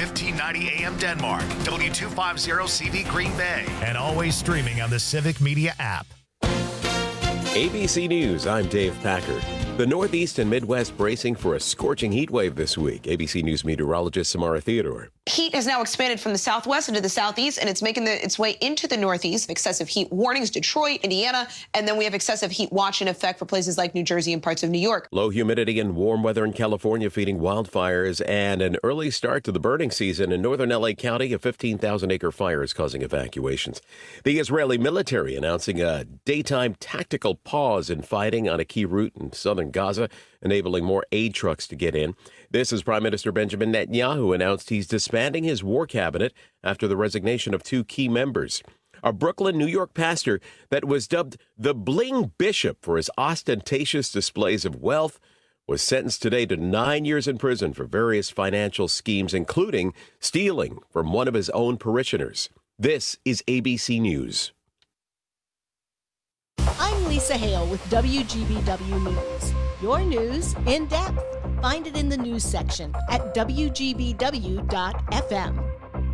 1590 AM Denmark, W250CV Green Bay, and always streaming on the Civic Media app. ABC News, I'm Dave Packard. The Northeast and Midwest bracing for a scorching heat wave this week. ABC News meteorologist Samara Theodore. Heat has now expanded from the southwest into the southeast, and it's making its way into the northeast. Excessive heat warnings, Detroit, Indiana, and then we have excessive heat watch in effect for places like New Jersey and parts of New York. Low humidity and warm weather in California feeding wildfires, and an early start to the burning season in northern L.A. County. A 15,000-acre fire is causing evacuations. The Israeli military announcing a daytime tactical pause in fighting on a key route in southern Gaza, enabling more aid trucks to get in. This as Prime Minister Benjamin Netanyahu announced he's disbanding his war cabinet after the resignation of two key members. A Brooklyn, New York pastor that was dubbed the Bling Bishop for his ostentatious displays of wealth was sentenced today to 9 years in prison for various financial schemes, including stealing from one of his own parishioners. This is ABC News. I'm Lisa Hale with WGBW News. Your news in depth. Find it in the news section at WGBW.FM.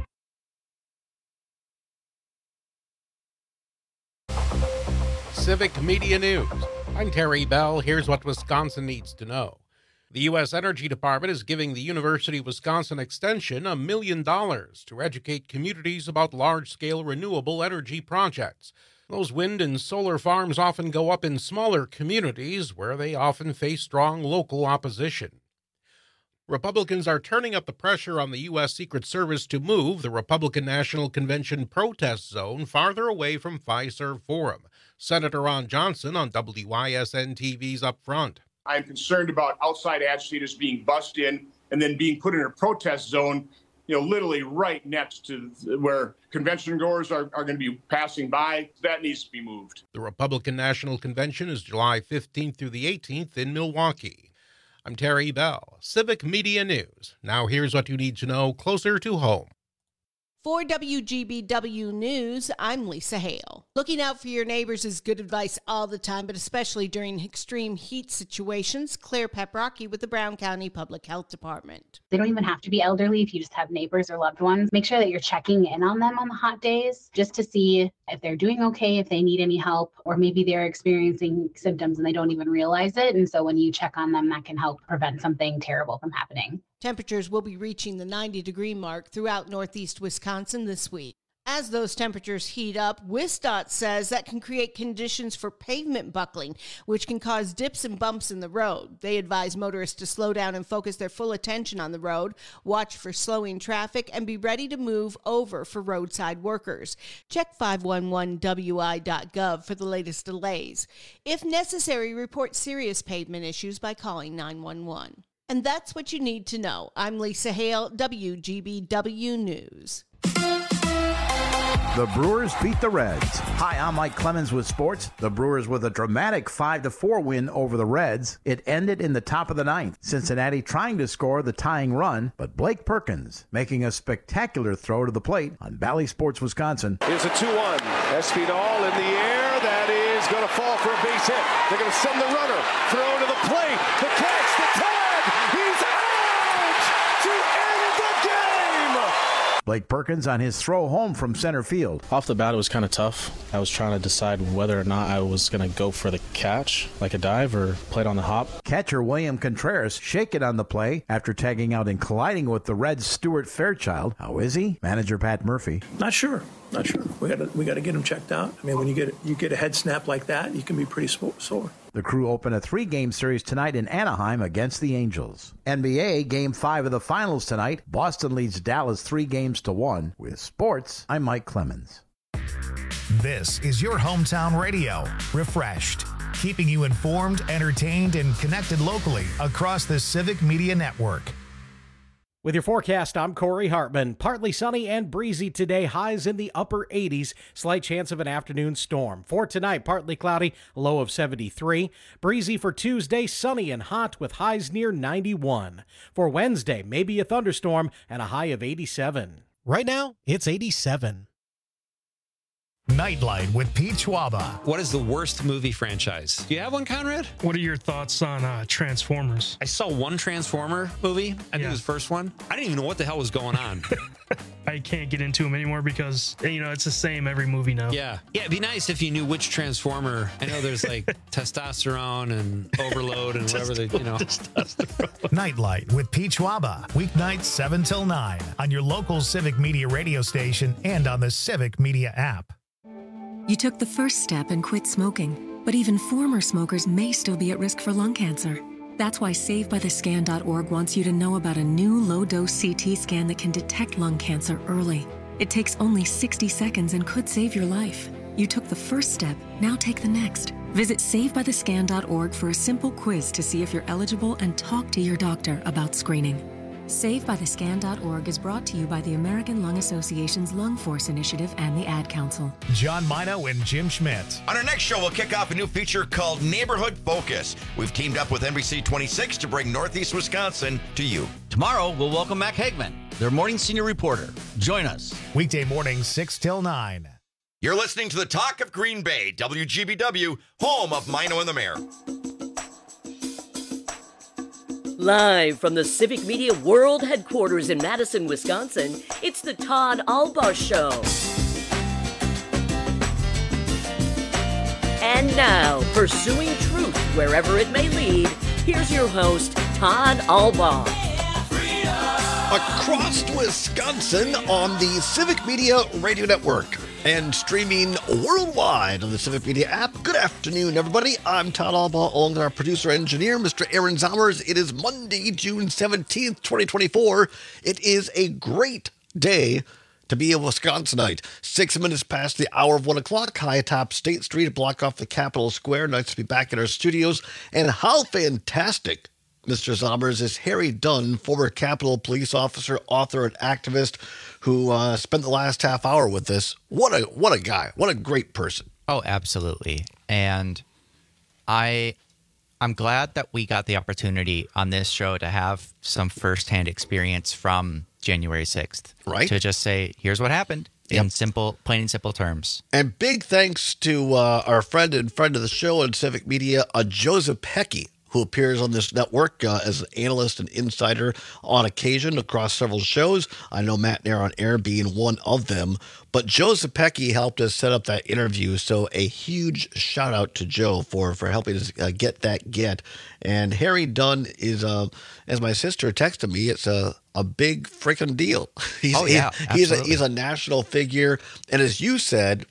Civic Media News. I'm Terry Bell. Here's what Wisconsin needs to know. The U.S. Energy Department is giving the University of Wisconsin Extension $1 million to educate communities about large-scale renewable energy projects. Those wind and solar farms often go up in smaller communities where they often face strong local opposition. Republicans are turning up the pressure on the U.S. Secret Service to move the Republican National Convention protest zone farther away from Fiserv Forum. Senator Ron Johnson on WISN TV's Up Front. I'm concerned about outside agitators being bussed in and then being put in a protest zone, literally right next to where convention goers are going to be passing by. That needs to be moved. The Republican National Convention is July 15th through the 18th in Milwaukee. I'm Terry Bell, Civic Media News. Now here's what you need to know closer to home. For WGBW News, I'm Lisa Hale. Looking out for your neighbors is good advice all the time, but especially during extreme heat situations. Claire Peprocki with the Brown County Public Health Department. They don't even have to be elderly if you just have neighbors or loved ones. Make sure that you're checking in on them on the hot days just to see if they're doing okay, if they need any help, or maybe they're experiencing symptoms and they don't even realize it. And so when you check on them, that can help prevent something terrible from happening. Temperatures will be reaching the 90-degree mark throughout northeast Wisconsin this week. As those temperatures heat up, WisDOT says that can create conditions for pavement buckling, which can cause dips and bumps in the road. They advise motorists to slow down and focus their full attention on the road, watch for slowing traffic, and be ready to move over for roadside workers. Check 511wi.gov for the latest delays. If necessary, report serious pavement issues by calling 911. And that's what you need to know. I'm Lisa Hale, WGBW News. The Brewers beat the Reds. Hi, I'm Mike Clemens with sports. The Brewers with a dramatic 5-4 win over the Reds. It ended in the top of the ninth. Cincinnati trying to score the tying run, but Blake Perkins making a spectacular throw to the plate on Bally Sports Wisconsin. Here's a 2-1. Espinal in the air. That is going to fall for a base hit. They're going to send the runner. Throw to the plate. The catch. The tag. He's out to end the game. Blake Perkins on his throw home from center field. Off the bat, it was kind of tough. I was trying to decide whether or not I was going to go for the catch, like a dive, or play it on the hop. Catcher William Contreras shaken on the play after tagging out and colliding with the Reds' Stuart Fairchild. How is he? Manager Pat Murphy. Not sure. We got to get him checked out. I mean, when you get a head snap like that, you can be pretty sore. The Crew open a 3-game series tonight in Anaheim against the Angels. NBA Game 5 of the finals tonight. Boston leads Dallas 3-1. With sports, I'm Mike Clemens. This is your hometown radio. Refreshed, keeping you informed, entertained, and connected locally across the Civic Media Network. With your forecast, I'm Corey Hartman. Partly sunny and breezy today, highs in the upper 80s, slight chance of an afternoon storm. For tonight, partly cloudy, low of 73. Breezy for Tuesday, sunny and hot with highs near 91. For Wednesday, maybe a thunderstorm and a high of 87. Right now, it's 87. Nightlight with Pete Schwaba. What is the worst movie franchise? Do you have one, Conrad? What are your thoughts on Transformers? I saw one Transformer movie. I think it was the first one. I didn't even know what the hell was going on. I can't get into them anymore because, it's the same every movie now. Yeah, it'd be nice if you knew which Transformer. I know there's like testosterone and overload and whatever Nightlight with Pete Schwaba. Weeknights 7 till 9 on your local Civic Media radio station and on the Civic Media app. You took the first step and quit smoking, but even former smokers may still be at risk for lung cancer. That's why SaveByTheScan.org wants you to know about a new low-dose CT scan that can detect lung cancer early. It takes only 60 seconds and could save your life. You took the first step, now take the next. Visit SaveByTheScan.org for a simple quiz to see if you're eligible and talk to your doctor about screening. SaveByTheScan.org is brought to you by the American Lung Association's Lung Force Initiative and the Ad Council. John Mino and Jim Schmidt. On our next show, we'll kick off a new feature called Neighborhood Focus. We've teamed up with NBC 26 to bring Northeast Wisconsin to you. Tomorrow, we'll welcome Mac Hagman, their morning senior reporter. Join us. Weekday mornings 6 till 9. You're listening to the Talk of Green Bay, WGBW, home of Mino and the Mayor. Live from the Civic Media World Headquarters in Madison, Wisconsin, it's the Todd Albaugh Show. And now, pursuing truth wherever it may lead, here's your host, Todd Albaugh. Across Wisconsin on the Civic Media Radio Network and streaming worldwide on the Civic Media app. Good afternoon, everybody. I'm Todd Albaugh, along with our producer-engineer, Mr. Aaron Zomers. It is Monday, June 17th, 2024. It is a great day to be a Wisconsinite. 6 minutes past the hour of 1 o'clock, high atop State Street, a block off the Capitol Square. Nice to be back in our studios. And how fantastic, Mr. Zomers, is Harry Dunn, former Capitol police officer, author, and activist, who spent the last half hour with us. What a guy. What a great person. Oh, absolutely. And I'm glad that we got the opportunity on this show to have some firsthand experience from January 6th. Right. To just say, here's what happened in plain and simple terms. And big thanks to our friend of the show on Civic Media, Joseph Pecky, who appears on this network as an analyst and insider on occasion across several shows. I know Matt Nair on Air being one of them. But Joe Zepecki helped us set up that interview, so a huge shout out to Joe for helping us get that get. And Harry Dunn is, as my sister texted me, it's a big freaking deal. He's a national figure. And as you said,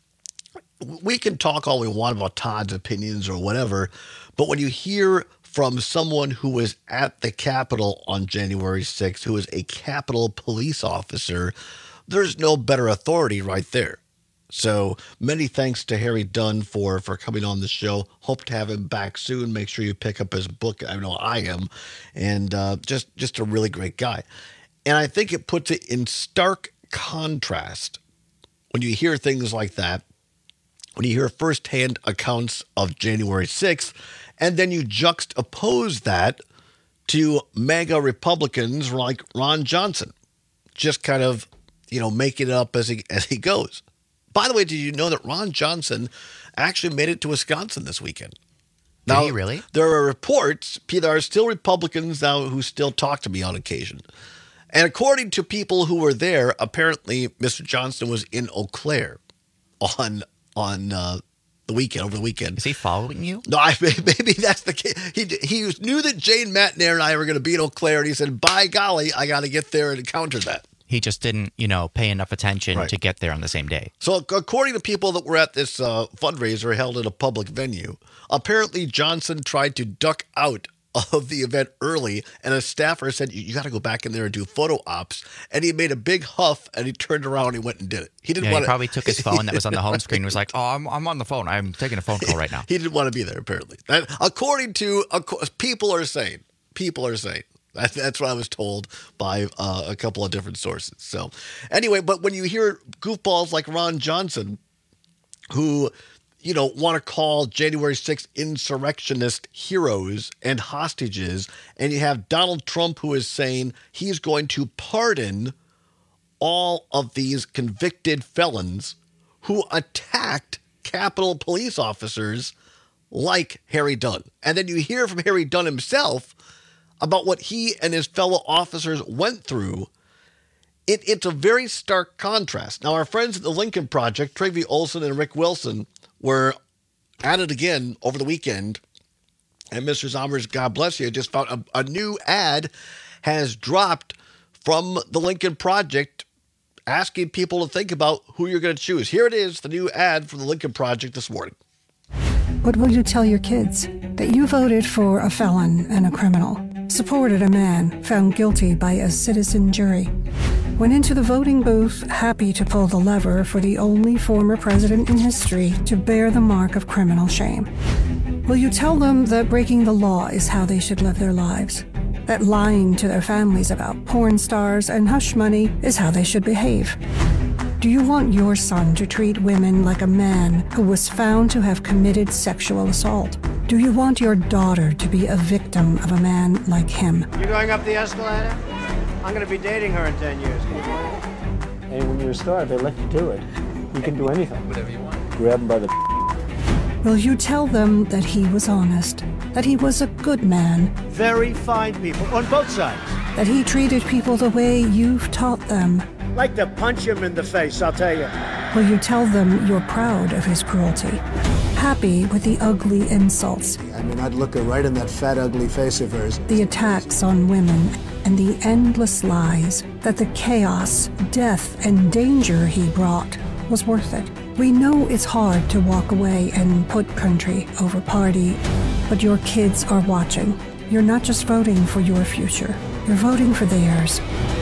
we can talk all we want about Todd's opinions or whatever, but when you hear from someone who was at the Capitol on January 6th, who is a Capitol police officer, there's no better authority right there. So many thanks to Harry Dunn for coming on the show. Hope to have him back soon. Make sure you pick up his book. I know I am. And just a really great guy. And I think it puts it in stark contrast when you hear things like that, when you hear firsthand accounts of January 6th, and then you juxtapose that to MAGA Republicans like Ron Johnson, just kind of, making it up as he goes. By the way, did you know that Ron Johnson actually made it to Wisconsin this weekend? Did he really? There are reports, there are still Republicans now who still talk to me on occasion. And according to people who were there, apparently Mr. Johnson was in Eau Claire on the weekend, over the weekend. Is he following you? No, maybe that's the case. He knew that Jane Matnair and I were going to be in Eau Claire, and he said, by golly, I got to get there and encounter that. He just didn't, pay enough attention to get there on the same day. So according to people that were at this fundraiser held at a public venue, apparently Johnson tried to duck out of the event early, and a staffer said, you got to go back in there and do photo ops. And he made a big huff, and he turned around and he went and did it. He didn't want to. He probably took his phone that was on the home screen and was like, oh, I'm on the phone. I'm taking a phone call right now. He didn't want to be there, apparently. According to, people are saying. That's what I was told by a couple of different sources. So anyway, but when you hear goofballs like Ron Johnson, who want to call January 6th insurrectionist heroes and hostages, and you have Donald Trump who is saying he's going to pardon all of these convicted felons who attacked Capitol police officers like Harry Dunn. And then you hear from Harry Dunn himself about what he and his fellow officers went through. It's a very stark contrast. Now, our friends at the Lincoln Project, Trygve Olsen and Rick Wilson, were at it again over the weekend. And Mr. Zommers, God bless you, just found a new ad has dropped from the Lincoln Project asking people to think about who you're going to choose. Here it is, the new ad from the Lincoln Project this morning. What will you tell your kids? That you voted for a felon and a criminal, supported a man found guilty by a citizen jury, went into the voting booth happy to pull the lever for the only former president in history to bear the mark of criminal shame. Will you tell them that breaking the law is how they should live their lives? That lying to their families about porn stars and hush money is how they should behave? Do you want your son to treat women like a man who was found to have committed sexual assault? Do you want your daughter to be a victim of a man like him? You going up the escalator? I'm going to be dating her in 10 years. Hey, when you're a star, they let you do it. You can do anything. Whatever you want. Grab them by the... Will you tell them that he was honest, that he was a good man? Very fine people on both sides. That he treated people the way you've taught them? Like to punch him in the face, I'll tell you. Will you tell them you're proud of his cruelty? Happy with the ugly insults? I mean, I'd look her right in that fat, ugly face of hers. The attacks on women and the endless lies that the chaos, death, and danger he brought was worth it. We know it's hard to walk away and put country over party, but your kids are watching. You're not just voting for your future, you're voting for theirs.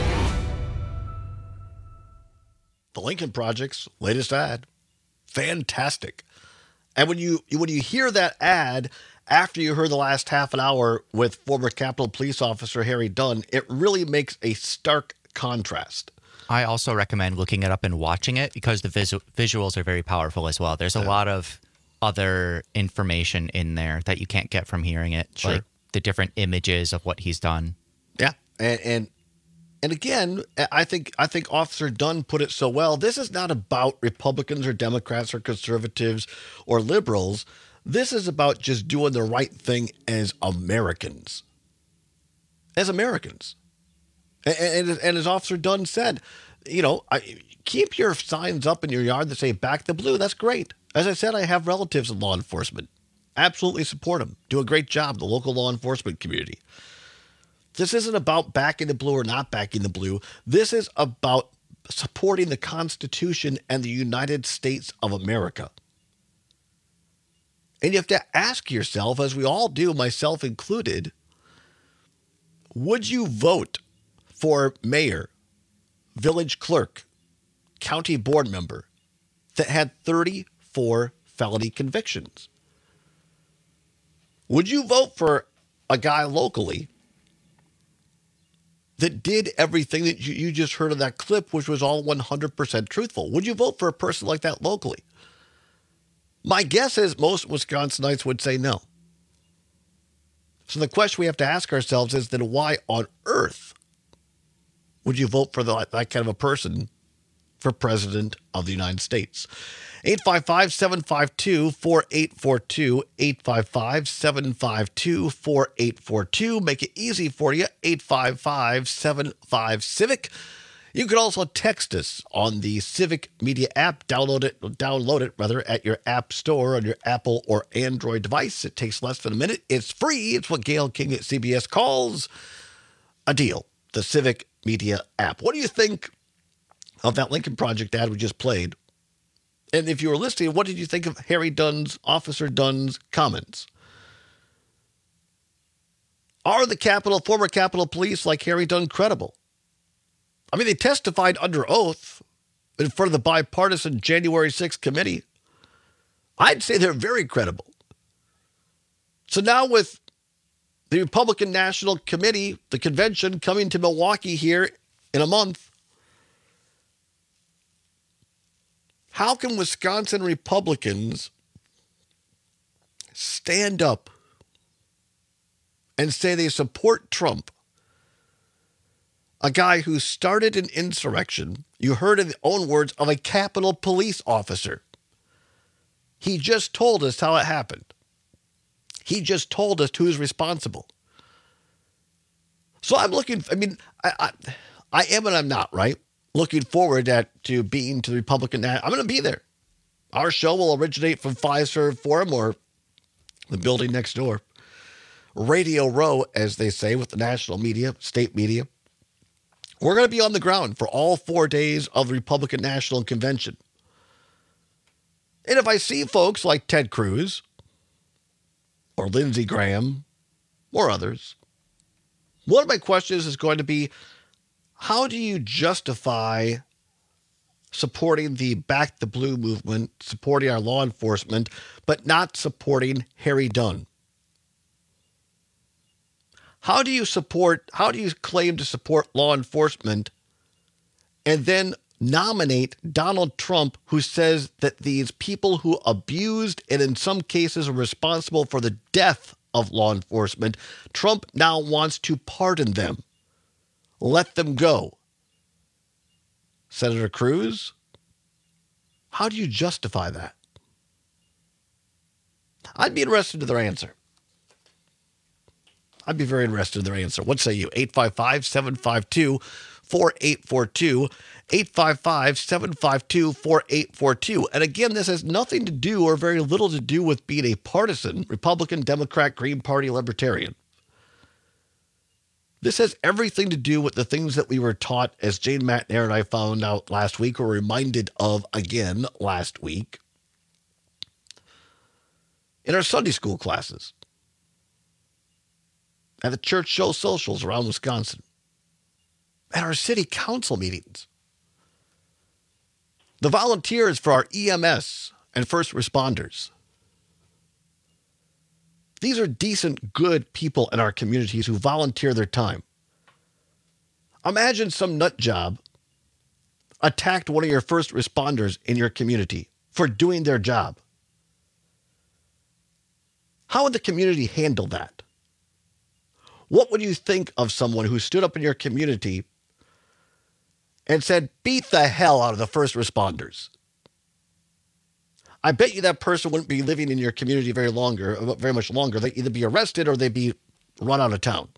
The Lincoln Project's latest ad. Fantastic. And when you hear that ad after you heard the last half an hour with former Capitol Police Officer Harry Dunn, it really makes a stark contrast. I also recommend looking it up and watching it because the visuals are very powerful as well. There's a lot of other information in there that you can't get from hearing it, Sure. like the different images of what he's done. Yeah, and again, I think Officer Dunn put it so well. This is not about Republicans or Democrats or conservatives or liberals. This is about just doing the right thing as Americans. As Americans. And as Officer Dunn said, keep your signs up in your yard that say back the blue. That's great. As I said, I have relatives in law enforcement. Absolutely support them. Do a great job, the local law enforcement community. This isn't about backing the blue or not backing the blue. This is about supporting the Constitution and the United States of America. And you have to ask yourself, as we all do, myself included, would you vote for mayor, village clerk, county board member that had 34 felony convictions? Would you vote for a guy locally that did everything that you just heard of that clip, which was all 100% truthful? Would you vote for a person like that locally? My guess is most Wisconsinites would say no. So the question we have to ask ourselves is then why on earth would you vote for that kind of a person for president of the United States? 855-752-4842, 855-752-4842. Make it easy for you, 855-75-CIVIC. You can also text us on the Civic Media app. Download it at your app store on your Apple or Android device. It takes less than a minute. It's free. It's what Gail King at CBS calls a deal. The Civic Media app. What do you think of that Lincoln Project ad we just played? And if you were listening, what did you think of Officer Dunn's comments? Are the former Capitol Police like Harry Dunn credible? I mean, they testified under oath in front of the bipartisan January 6th committee. I'd say they're very credible. So now with the Republican National Committee, the convention coming to Milwaukee here in a month, how can Wisconsin Republicans stand up and say they support Trump a guy who started an insurrection, you heard in the own words, of a Capitol Police officer. He just told us how it happened. He just told us who's responsible. So I'm looking, I am and I'm not, right? Looking forward to being to the Republican. I'm going to be there. Our show will originate from Fiserv Forum or the building next door. Radio Row, as they say, with the national media, state media. We're going to be on the ground for all 4 days of the Republican National Convention. And if I see folks like Ted Cruz or Lindsey Graham or others, one of my questions is going to be, how do you justify supporting the Back the Blue movement, supporting our law enforcement, but not supporting Harry Dunn? How do you claim to support law enforcement and then nominate Donald Trump, who says that these people who abused and in some cases are responsible for the death of law enforcement, Trump now wants to pardon them, let them go? Senator Cruz, how do you justify that? I'd be interested in their answer. I'd be very interested in their answer. What say you? 855-752-4842. 855-752-4842. And again, this has nothing to do or very little to do with being a partisan Republican, Democrat, Green Party, Libertarian. This has everything to do with the things that we were taught, as Jane McNair and I found out last week, or reminded of again last week, in our Sunday school classes, at the church show socials around Wisconsin, at our city council meetings, the volunteers for our EMS and first responders. These are decent, good people in our communities who volunteer their time. Imagine some nut job attacked one of your first responders in your community for doing their job. How would the community handle that? What would you think of someone who stood up in your community and said, beat the hell out of the first responders? I bet you that person wouldn't be living in your community very much longer. They'd either be arrested or they'd be run out of town.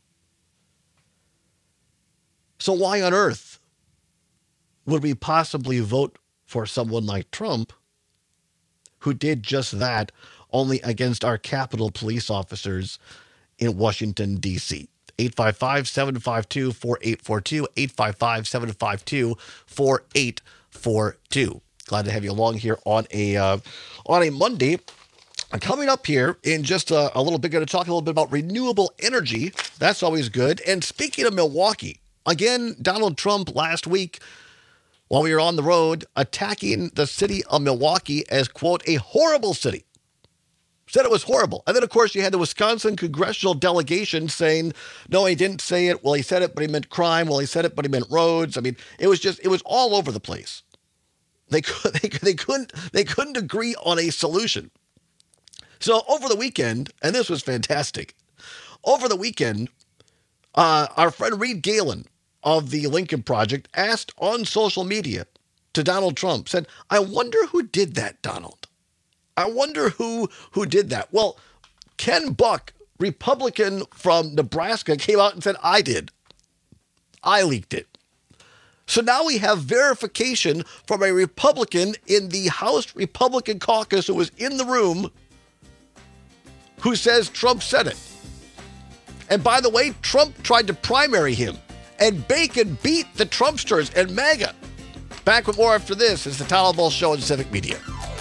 So why on earth would we possibly vote for someone like Trump who did just that, only against our Capitol Police officers in Washington, D.C.? 855-752-4842, 855-752-4842. Glad to have you along here on a Monday. Coming up here in just a little bit, going to talk a little bit about renewable energy. That's always good. And speaking of Milwaukee, again, Donald Trump last week, while we were on the road, attacking the city of Milwaukee as, quote, a horrible city. Said it was horrible. And then, of course, you had the Wisconsin congressional delegation saying, no, he didn't say it. Well, he said it, but he meant crime. Well, he said it, but he meant roads. I mean, it was all over the place. They couldn't agree on a solution. So over the weekend, and this was fantastic, over the weekend, our friend Reed Galen of the Lincoln Project asked on social media to Donald Trump, said, I wonder who did that, Donald. I wonder who did that. Well, Ken Buck, Republican from Nebraska, came out and said, I did. I leaked it. So now we have verification from a Republican in the House Republican caucus who was in the room who says Trump said it. And by the way, Trump tried to primary him, and Bacon beat the Trumpsters and MAGA. Back with more after this is the Town Hall Show on Civic Media.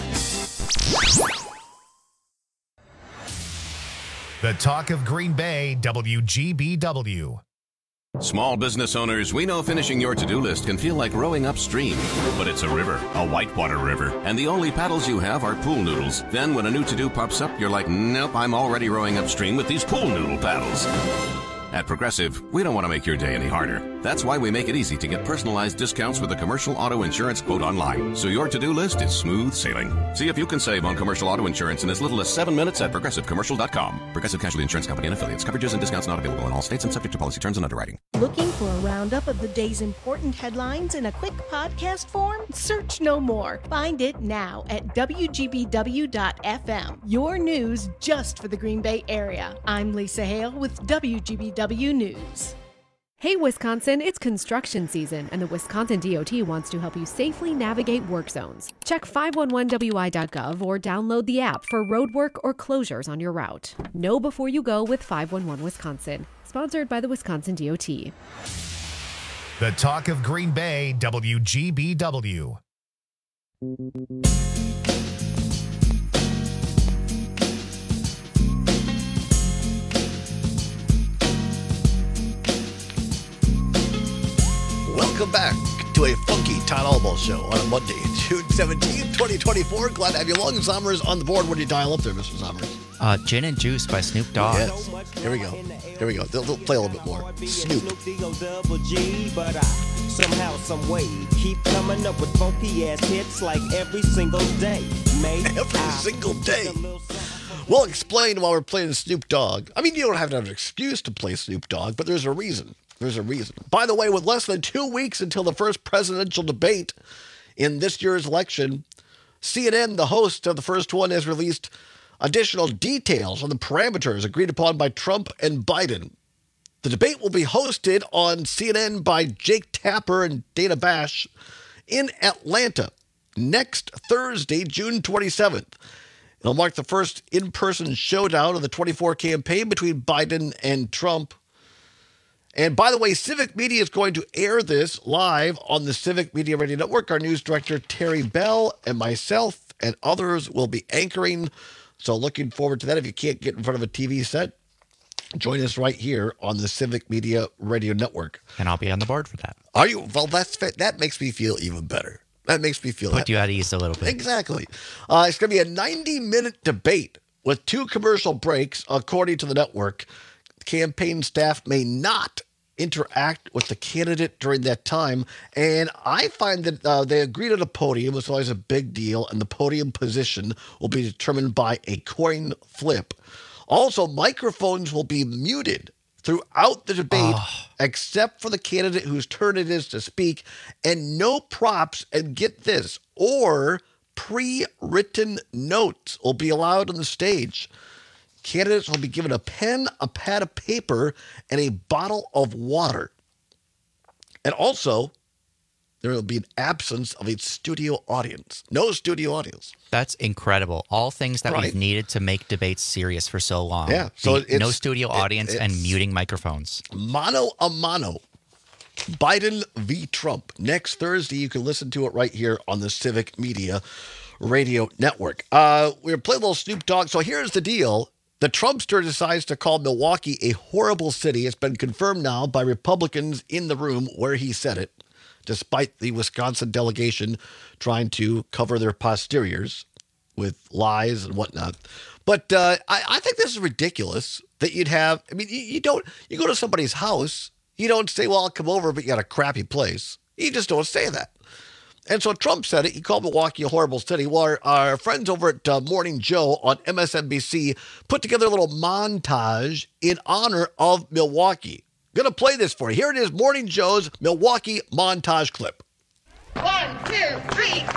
The talk of Green Bay, WGBW. Small business owners, we know finishing your to-do list can feel like rowing upstream. But it's a river, a whitewater river, and the only paddles you have are pool noodles. Then when a new to-do pops up, you're like, nope, I'm already rowing upstream with these pool noodle paddles. At Progressive, we don't want to make your day any harder. That's why we make it easy to get personalized discounts with a commercial auto insurance quote online, so your to-do list is smooth sailing. See if you can save on commercial auto insurance in as little as 7 minutes at ProgressiveCommercial.com. Progressive Casualty Insurance Company and Affiliates. Coverages and discounts not available in all states and subject to policy terms and underwriting. Looking for a roundup of the day's important headlines in a quick podcast form? Search no more. Find it now at WGBW.FM. Your news just for the Green Bay area. I'm Lisa Hale with WGBW News. Hey Wisconsin, it's construction season, and the Wisconsin DOT wants to help you safely navigate work zones. Check 511wi.gov or download the app for roadwork or closures on your route. Know before you go with 511 Wisconsin. Sponsored by the Wisconsin DOT. The talk of Green Bay, WGBW. Welcome back to a funky Todd Albo show on a Monday, June 17th, 2024. Glad to have you along. Zomer's on the board. What do you dial up there, Mr. Zomers? Gin and Juice by Snoop Dogg. Yes. Here we go. They'll play a little bit more. Snoop. But I somehow, some way, keep coming up with funky ass hits like every single day. Every single day. We'll explain while we're playing Snoop Dogg. I mean, you don't have to have an excuse to play Snoop Dogg, but there's a reason. There's a reason. By the way, with less than 2 weeks until the first presidential debate in this year's election, CNN, the host of the first one, has released additional details on the parameters agreed upon by Trump and Biden. The debate will be hosted on CNN by Jake Tapper and Dana Bash in Atlanta next Thursday, June 27th. It'll mark the first in-person showdown of the 24 campaign between Biden and Trump. And by the way, Civic Media is going to air this live on the Civic Media Radio Network. Our news director, Terry Bell, and myself and others will be anchoring. So looking forward to that. If you can't get in front of a TV set, join us right here on the Civic Media Radio Network. And I'll be on the board for that. Are you? Well, that makes me feel even better. That makes me feel Put you at ease a little bit. Exactly. It's going to be a 90-minute debate with 2 commercial breaks, according to the network. Campaign staff may not interact with the candidate during that time. And I find that they agreed on a podium. It's always a big deal. And the podium position will be determined by a coin flip. Also, microphones will be muted throughout the debate, except for the candidate whose turn it is to speak. And no props, and get this, or pre-written notes will be allowed on the stage. Candidates will be given a pen, a pad of paper, and a bottle of water. And also, there will be an absence of a studio audience. No studio audience. That's incredible. All things that we've needed to make debates serious for so long. Yeah. So no studio audience and muting microphones. Mano a mano. Biden v. Trump. Next Thursday, you can listen to it right here on the Civic Media Radio Network. We're playing a little Snoop Dogg. So here's the deal. The Trumpster decides to call Milwaukee a horrible city. It's been confirmed now by Republicans in the room where he said it, despite the Wisconsin delegation trying to cover their posteriors with lies and whatnot. But I think this is ridiculous that you'd have, I mean, you go to somebody's house, you don't say, well, I'll come over, but you got a crappy place. You just don't say that. And so Trump said it. He called Milwaukee a horrible city. Well, our friends over at Morning Joe on MSNBC put together a little montage in honor of Milwaukee. Going to play this for you. Here it is, Morning Joe's Milwaukee montage clip. 1, 2, 3, 4, 5, 6, 7,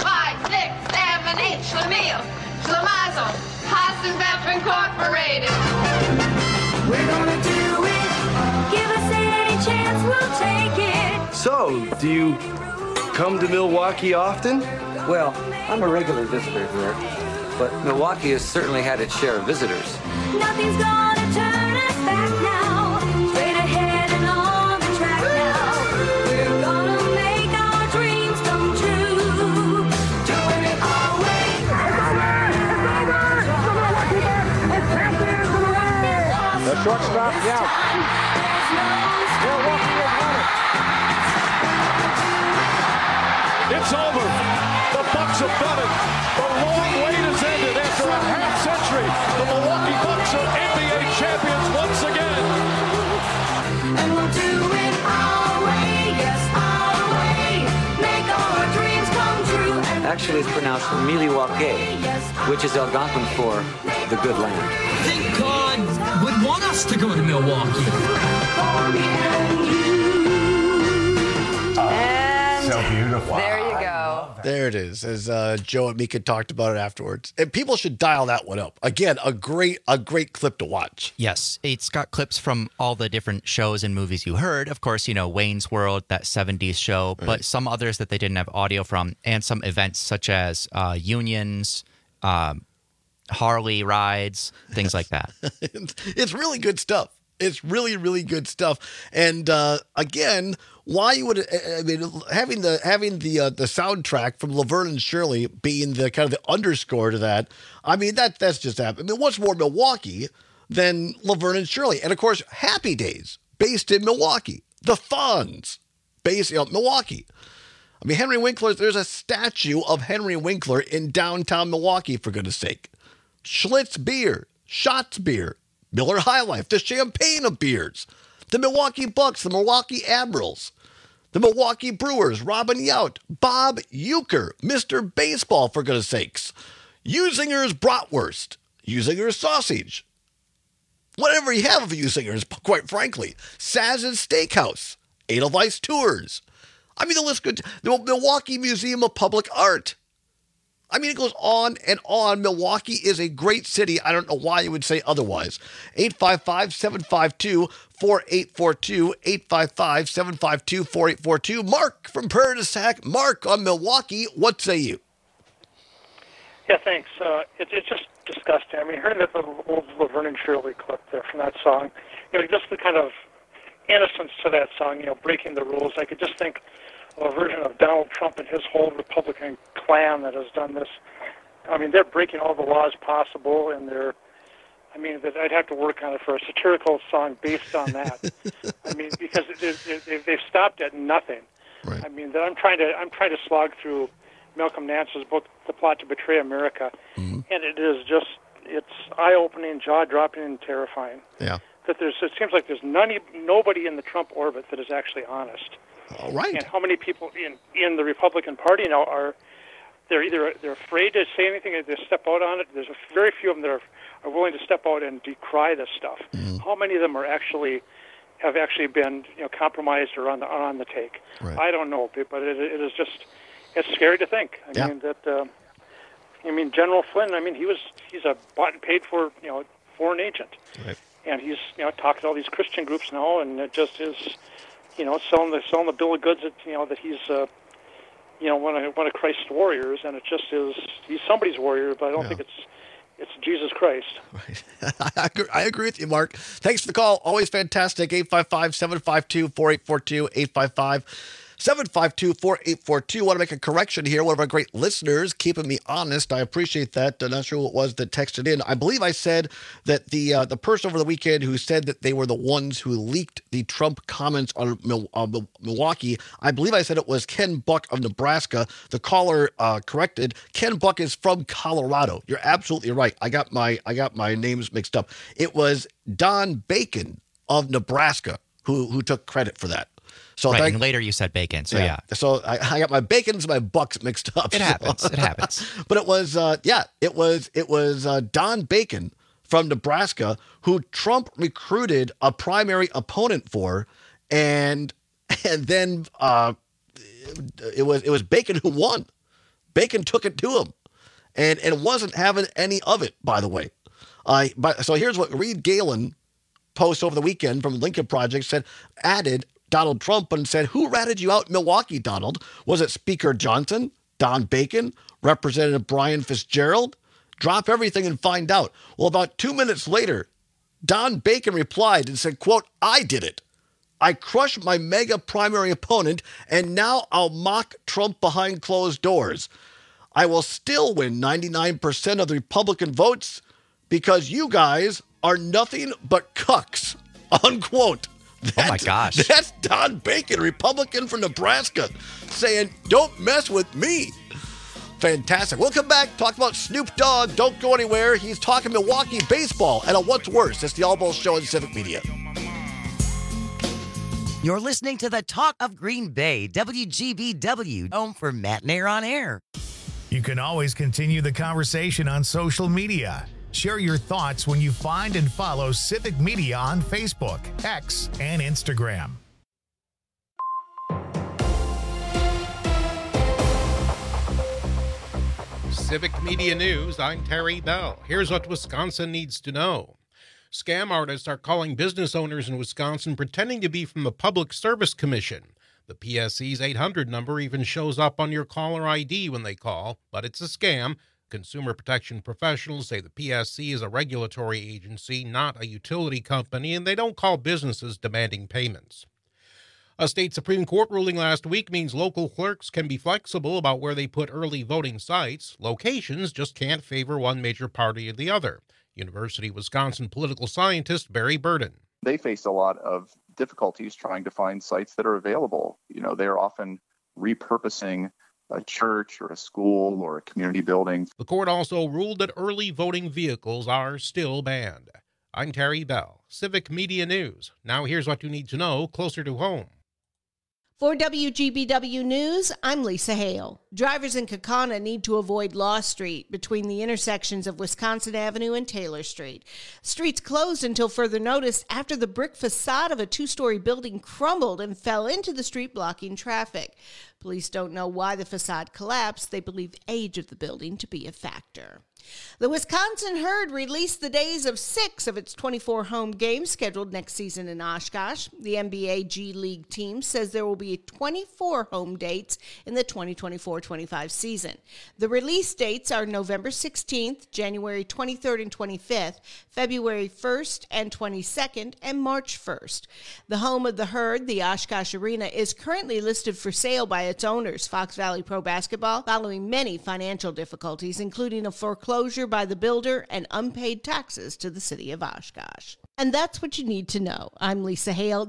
8, Schlemiel, Schlemazel, Hassenbeff Incorporated. We're gonna do it. Give us any chance, we'll take it. So, do you come to Milwaukee often? Well, I'm a regular visitor here, but Milwaukee has certainly had its share of visitors. Nothing's gonna turn us back now. Straight ahead and on the track now. We're gonna make our dreams come true. Doing it our way. The shortstop's out. Milwaukee has won it. It's over. The Bucks have done it. The long wait has ended after a half century. The Milwaukee Bucks are NBA champions once again. And we'll do it our Actually, it's pronounced Milwaukee, which is Algonquin for the good land. Think God would want us to go to Milwaukee. And So beautiful. there you go. There it is, as Joe and Mika talked about it afterwards. And people should dial that one up. Again, a great clip to watch. Yes, it's got clips from all the different shows and movies you heard. Of course, Wayne's World, that 70s show, but some others that they didn't have audio from, and some events such as unions, Harley rides, things like that. It's really good stuff. It's really, really good stuff. And again, why you would having the soundtrack from Laverne and Shirley being the kind of the underscore to that. I mean that's just happened. I mean, what's more Milwaukee than Laverne and Shirley? And of course, Happy Days, based in Milwaukee. The Fonz, based in Milwaukee. I mean, Henry Winkler. There's a statue of Henry Winkler in downtown Milwaukee, for goodness sake. Schlitz beer, Schatz beer, Miller High Life, the champagne of beers, the Milwaukee Bucks, the Milwaukee Admirals, the Milwaukee Brewers, Robin Yount, Bob Uecker, Mr. Baseball, for goodness sakes, Usinger's Bratwurst, Usinger's Sausage, whatever you have of Usinger's, quite frankly, Saz's Steakhouse, Edelweiss Tours. I mean, the list goes, the Milwaukee Museum of Public Art. I mean, it goes on and on. Milwaukee is a great city. I don't know why you would say otherwise. 855-752-4842. 855-752-4842. Mark from Prairie du Sac. Mark on Milwaukee. What say you? Yeah, thanks. It's just disgusting. I mean, hearing the old Laverne and Shirley clip there from that song, just the kind of innocence to that song, breaking the rules. I could just think of a version of Donald Trump and his whole Republican clan that has done this. I mean, they're breaking all the laws possible, and I'd have to work on it for a satirical song based on that. I mean, because they've stopped at nothing. Right. I mean, I'm trying to slog through Malcolm Nance's book, The Plot to Betray America, and it's eye-opening, jaw-dropping, and terrifying. Yeah. That it seems like there's nobody in the Trump orbit that is actually honest. All right. And how many people in the Republican Party now they're afraid to say anything, they step out on it. There's very few of them that are willing to step out and decry this stuff. How many of them have actually been compromised or on the take? Right. I don't know, but it is just, it's scary to think. I mean General Flynn. I mean he's a bought and paid for foreign agent, right. And he's talking to all these Christian groups now, and it just is. Selling the bill of goods that he's one of Christ's warriors, and it just is he's somebody's warrior, but I don't think it's Jesus Christ. Right. I agree with you, Mark. Thanks for the call. Always fantastic. 855-752-4842. 855-752-4842. Want to make a correction here. One of our great listeners keeping me honest. I appreciate that. I'm not sure who it was that texted in. I believe I said that the person over the weekend who said that they were the ones who leaked the Trump comments on Milwaukee, I believe I said it was Ken Buck of Nebraska. The caller corrected. Ken Buck is from Colorado. You're absolutely right. I got my names mixed up. It was Don Bacon of Nebraska who took credit for that. So right, and later you said bacon, so yeah. So I got my bacons and my bucks mixed up. It happens. It happens. But it was Don Bacon from Nebraska who Trump recruited a primary opponent for, and then it was Bacon who won. Bacon took it to him, and wasn't having any of it, by the way. So here's what Reed Galen post over the weekend from Lincoln Project added Donald Trump and said, "Who ratted you out in Milwaukee, Donald? Was it Speaker Johnson, Don Bacon, Representative Brian Fitzgerald? Drop everything and find out." Well, about 2 minutes later, Don Bacon replied and said, quote, "I did it. I crushed my mega primary opponent, and now I'll mock Trump behind closed doors. I will still win 99% of the Republican votes because you guys are nothing but cucks," unquote. Oh my gosh. That's Don Bacon, Republican from Nebraska, saying, "Don't mess with me." Fantastic. We'll come back, talk about Snoop Dogg. Don't go anywhere. He's talking Milwaukee baseball and on What's Worse. It's the All Balls Show in Civic Media. You're listening to the Talk of Green Bay, WGBW, home for Matt and Air on Air. You can always continue the conversation on social media. Share your thoughts when you find and follow Civic Media on Facebook, X, and Instagram. Civic Media News, I'm Terry Bell. Here's what Wisconsin needs to know. Scam artists are calling business owners in Wisconsin pretending to be from the Public Service Commission. The PSC's 800 number even shows up on your caller ID when they call, but it's a scam. Consumer protection professionals say the PSC is a regulatory agency, not a utility company, and they don't call businesses demanding payments. A state Supreme Court ruling last week means local clerks can be flexible about where they put early voting sites. Locations just can't favor one major party or the other. University of Wisconsin political scientist Barry Burden. They face a lot of difficulties trying to find sites that are available. They're often repurposing a church or a school or a community building. The court also ruled that early voting vehicles are still banned. I'm Terry Bell, Civic Media News. Now here's what you need to know closer to home. For WGBW News, I'm Lisa Hale. Drivers in Kaukauna need to avoid Law Street between the intersections of Wisconsin Avenue and Taylor Street. The street's closed until further notice after the brick facade of a two-story building crumbled and fell into the street, blocking traffic. Police don't know why the facade collapsed. They believe age of the building to be a factor. The Wisconsin Herd released the days of 6 of its 24 home games scheduled next season in Oshkosh. The NBA G League team says there will be 24 home dates in the 2024-25 season. The release dates are November 16th, January 23rd and 25th, February 1st and 22nd, and March 1st. The home of the Herd, the Oshkosh Arena, is currently listed for sale by its owners, Fox Valley Pro Basketball, following many financial difficulties, including a foreclosure by the builder and unpaid taxes to the city of Oshkosh. And that's what you need to know. I'm Lisa Hale,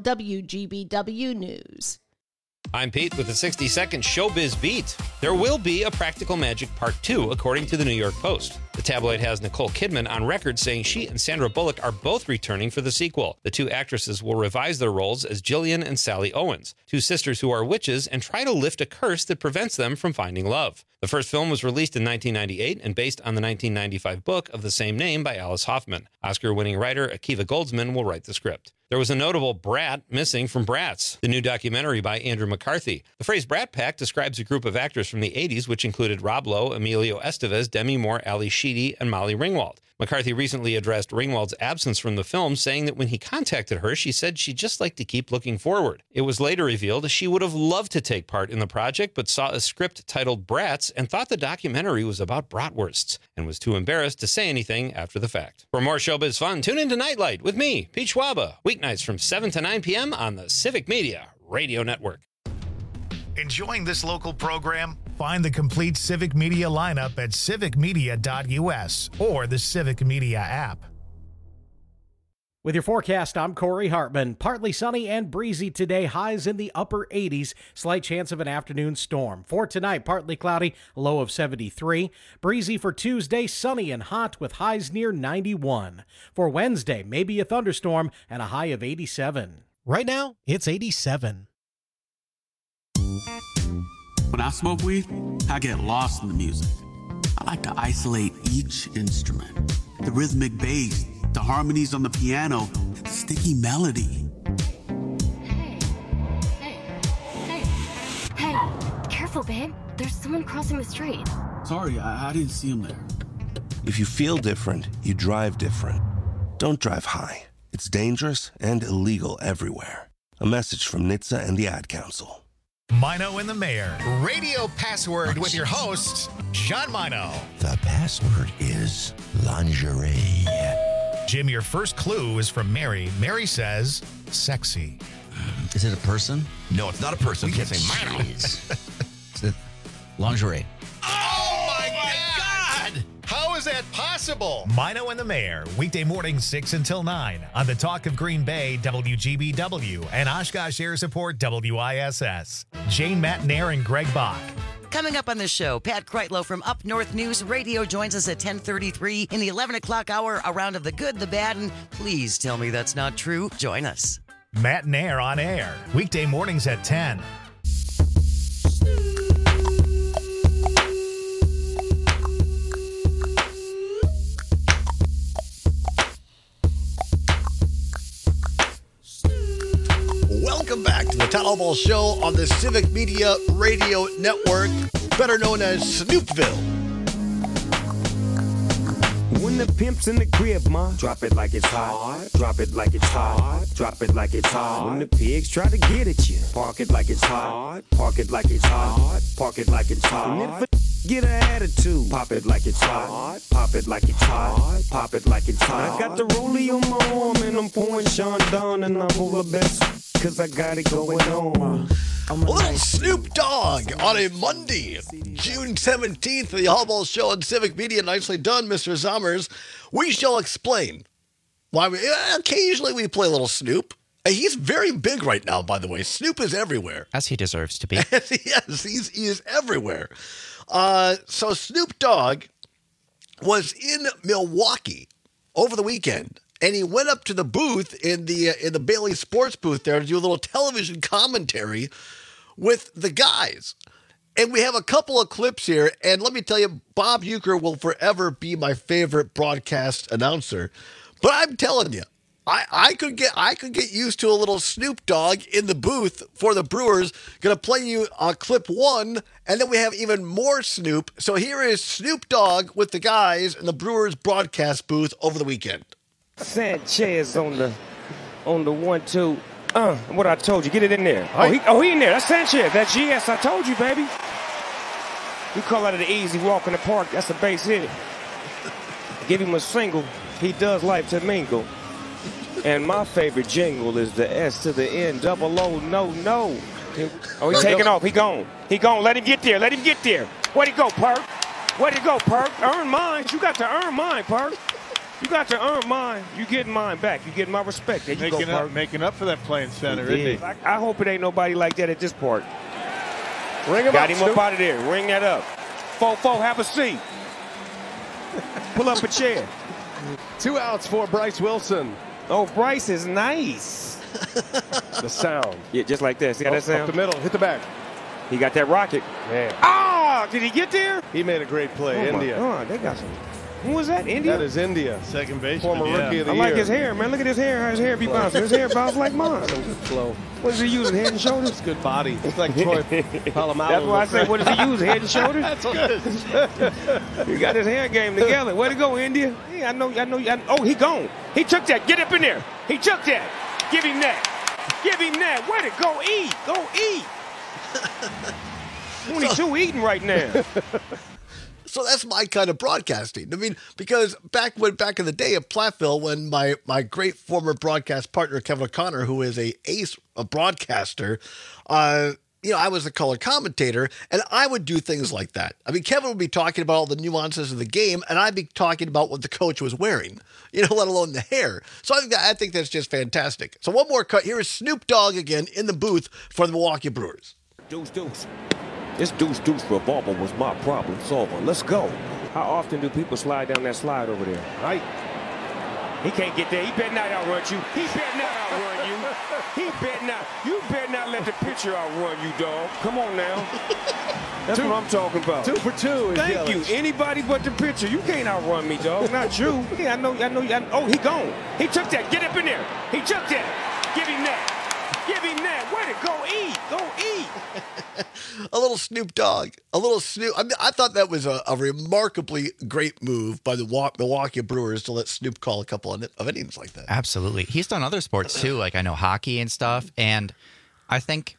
WGBW News. I'm Pete with the 60-second Showbiz Beat. There will be a Practical Magic Part 2, according to the New York Post. The tabloid has Nicole Kidman on record saying she and Sandra Bullock are both returning for the sequel. The two actresses will revise their roles as Jillian and Sally Owens, two sisters who are witches and try to lift a curse that prevents them from finding love. The first film was released in 1998 and based on the 1995 book of the same name by Alice Hoffman. Oscar-winning writer Akiva Goldsman will write the script. There was a notable brat missing from Bratz, the new documentary by Andrew McCarthy. The phrase Brat Pack describes a group of actors from the 80s, which included Rob Lowe, Emilio Estevez, Demi Moore, Ali Sheedy, and Molly Ringwald. McCarthy recently addressed Ringwald's absence from the film, saying that when he contacted her, she said she'd just like to keep looking forward. It was later revealed she would have loved to take part in the project, but saw a script titled Brats and thought the documentary was about bratwursts, and was too embarrassed to say anything after the fact. For more showbiz fun, tune into Nightlight with me, Pete Schwaba, weeknights from 7 to 9 p.m. on the Civic Media Radio Network. Enjoying this local program? Find the complete Civic Media lineup at civicmedia.us or the Civic Media app. With your forecast, I'm Corey Hartman. Partly sunny and breezy today, highs in the upper 80s, slight chance of an afternoon storm. For tonight, partly cloudy, low of 73. Breezy for Tuesday, sunny and hot with highs near 91. For Wednesday, maybe a thunderstorm and a high of 87. Right now, it's 87. When I smoke weed, I get lost in the music. I like to isolate each instrument. The rhythmic bass, the harmonies on the piano, the sticky melody. Hey, careful, babe. There's someone crossing the street. Sorry, I didn't see him there. If you feel different, you drive different. Don't drive high. It's dangerous and illegal everywhere. A message from NHTSA and the Ad Council. Mino and the Mayor, radio password with your host, Sean Mino. The password is lingerie. Jim, your first clue is from Mary. Mary says, sexy. Is it a person? No, it's not a person. We can't can say Mino. It's the lingerie. Oh my God! How is that possible? Mino and the Mayor, weekday morning 6 until 9 on the Talk of Green Bay, WGBW, and Oshkosh Air Support, WISS. Jane Matnair and Greg Bach. Coming up on the show, Pat Kreitlow from Up North News Radio joins us at 10:33 in the 11 o'clock hour, a round of the good, the bad, and please tell me that's not true. Join us. Matnair on air, weekday mornings at 10. Hellball Show on the Civic Media Radio Network, better known as Snoopville. When the pimp's in the crib, ma, drop it like it's hot. Drop it like it's hot. Drop it like it's hot. When the pigs try to get at you, park it like it's hot. Park it like it's hot. Park it like it's hot. And if get an attitude, pop it like it's hot. Pop it like it's hot. Pop it like it's hot. I got the rollie on my arm and I'm pouring Sean Don and I'm all the best, cause I got it going on. Little Snoop Dogg on a Monday, June 17th, the Hellball Show on Civic Media. Nicely done, Mr. Zommers. We shall explain why occasionally we play a little Snoop. He's very big right now, by the way. Snoop is everywhere. As he deserves to be. Yes, he is everywhere. So Snoop Dogg was in Milwaukee over the weekend. And he went up to the booth in the Bailey Sports booth there to do a little television commentary with the guys. And we have a couple of clips here. And let me tell you, Bob Uecker will forever be my favorite broadcast announcer. But I'm telling you, I could get used to a little Snoop Dogg in the booth for the Brewers. Gonna play you clip 1, and then we have even more Snoop. So here is Snoop Dogg with the guys in the Brewers broadcast booth over the weekend. Sanchez on the 1-2. What I told you, get it in there. Oh, he in there. That's Sanchez. That's yes. I told you, baby. We call that an easy walk in the park. That's a base hit. Give him a single. He does like to mingle. And my favorite jingle is the S to the N, double O, no. Oh, he's taking off. He gone. Let him get there. Where'd he go, Perk? Earn mine. You got to earn mine, Perk. You got to earn mine. You getting mine back. You getting my respect. There you go, Perk. Making up for that playing center, isn't he? I hope it ain't nobody like that at this park. Ring him got up, him up out of there. Ring that up. 4-4, have a seat. Pull up a chair. 2 outs for Bryce Wilson. Oh, Bryce is nice. The sound. Yeah, just like that. See how that sound? Up the middle, hit the back. He got that rocket. Man. Ah, did he get there? He made a great play. India. Oh, they got some. Who was that? India? That is India, second baseman. Former rookie of the year. I like his hair, man. Look at his hair. How his hair be bouncing. His hair bounce like mine. Flow. What does he use? Head and shoulders? It's good body. It's like Troy Polamalu. That's why I say, what does he use? Head and shoulders? That's good. He got his hair game together. Way to go, India. Hey, I know. Oh, he gone. He took that. Get up in there. He took that. Give him that. Way to go eat. Go eat. 22 eating right now. So that's my kind of broadcasting. I mean, because back in the day at Platteville, when my great former broadcast partner, Kevin O'Connor, who is a broadcaster, I was the color commentator, and I would do things like that. I mean, Kevin would be talking about all the nuances of the game, and I'd be talking about what the coach was wearing, let alone the hair. So I think that's just fantastic. So one more cut. Here is Snoop Dogg again in the booth for the Milwaukee Brewers. Deuce. This deuce revolver was my problem solver. Let's go. How often do people slide down that slide over there? Right? He can't get there. He better not outrun you. He better not. You better not let the pitcher outrun you, dog. Come on now. That's what I'm talking about. 2 for 2. Thank you. Anybody but the pitcher. You can't outrun me, dog. Not you. Yeah, I know. Oh, he gone. He took that. Get up in there. He took that. Give him that. Way to go eat. A little Snoop Dogg. I mean, I thought that was a remarkably great move by the Milwaukee Brewers to let Snoop call a couple of innings like that. Absolutely. He's done other sports too, like I know hockey and stuff. And I think